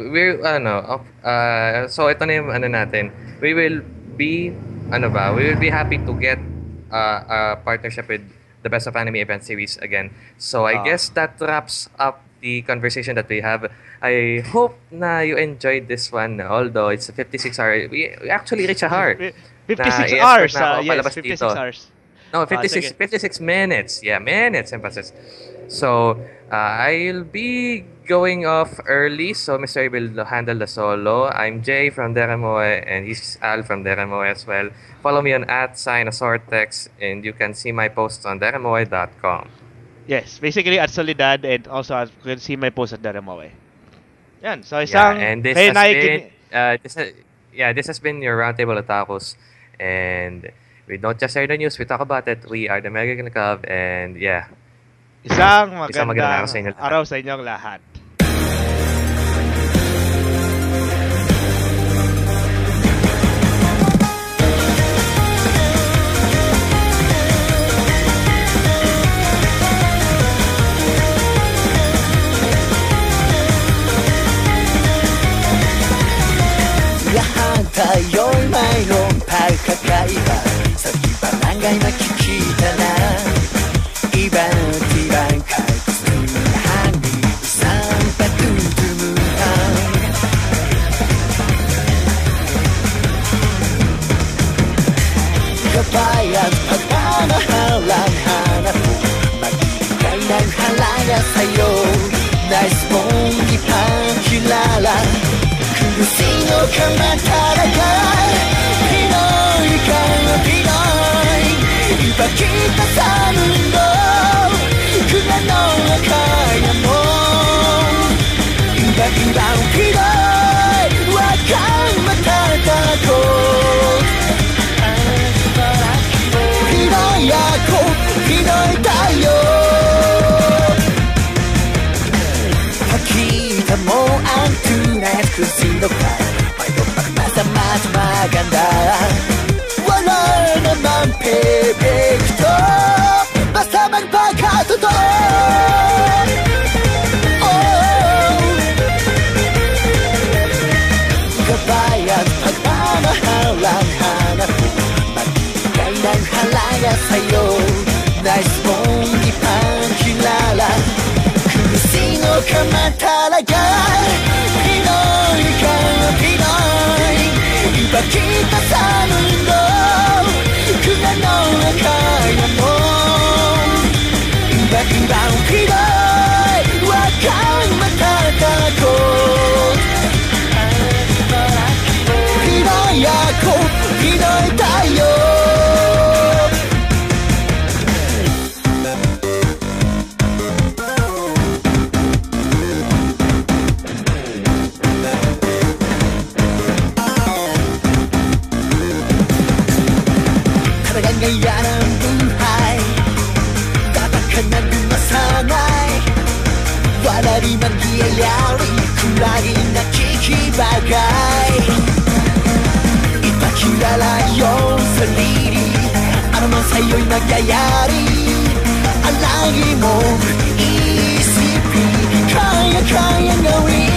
so ito na yung ano natin. We will be happy to get a partnership with the Best of Anime event series again. So I Ah. guess that wraps up the conversation that we have. I hope na you enjoyed this one, although it's a 56 hour. We actually reach a hour. 56 i-escort hours. na ako Yes, palabas 56 dito. hours. No, sige. 56 minutes. Yeah, minutes emphasis. So, I'll be going off early, so Mr. A will handle the solo. I'm Jay from Deramoe, and he's Al from Deramoe as well. Follow me on @Sinosortex, and you can see my posts on deramoe.com. Yes, basically at Solidad, and also you can see my post at Daramoe. Yan, so Yeah, isang and this kayo has na been this has been your Roundtable Otakus, and we don't just share the news, we talk about it. We are the Megan Club, and yeah. isang Isang magandang magandang araw sa inyo lahat. araw sa inyong lahat. Lahat tayo'y mayroong pagkakaiba Sa iba langay makikita na Iba't ibang kagustuhan Isang patutunguhan Gabay at pagmamahal ang hanap mo Magbibigay ng halaga sa'yo Nais mong ipakilala Kung sino ka man talaga Pinoy ka na Pinoy Ipakita sa mundo Kung ano ang kaya mo Iba-ibang Pinoy Huwag kang matatakot Pinoy ako, Pinoy tayo Pakita mo ang tunay at kung sino ka Mayroon pang masama at maganda Wala namang perfecto Basta magpagkatotoo Oh Gabay at pagmamahal ang hanap mo Magbibigay ng halaga sa'yo Nais mong ipakilala Kung sino ka man talaga Pinoy ka na Pinoy Ipakita sa mundo Kung ano ang kaya mo Iba-ibang Pinoy Huwag kang matatakot Pinoy ako, Pinoy tayo Talagang ganyan ang buhay Dapat ka na dumasanay Wala rin mangyayari Kung laging nakikibagay Ipakilala yung sarili Ano man sa'yo'y nagyayari Ang lagi mong iisipin Kaya-kaya gawin